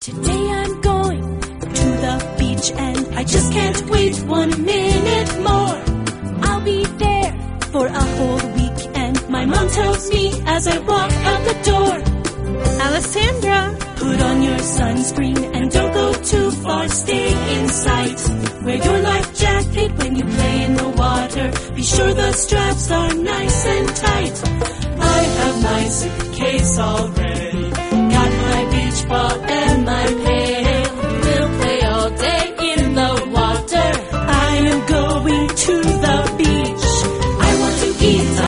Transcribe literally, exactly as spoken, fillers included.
Today I'm going to the beach and I just can't wait one minute more. I'll be there for a whole week and my mom tells me as I walk out the door, Alessandra, put on your sunscreen and don't go too far, stay in sight. Wear your life jacket when you play in the water. Be sure the straps are nice and tight. I have my suitcase all ready.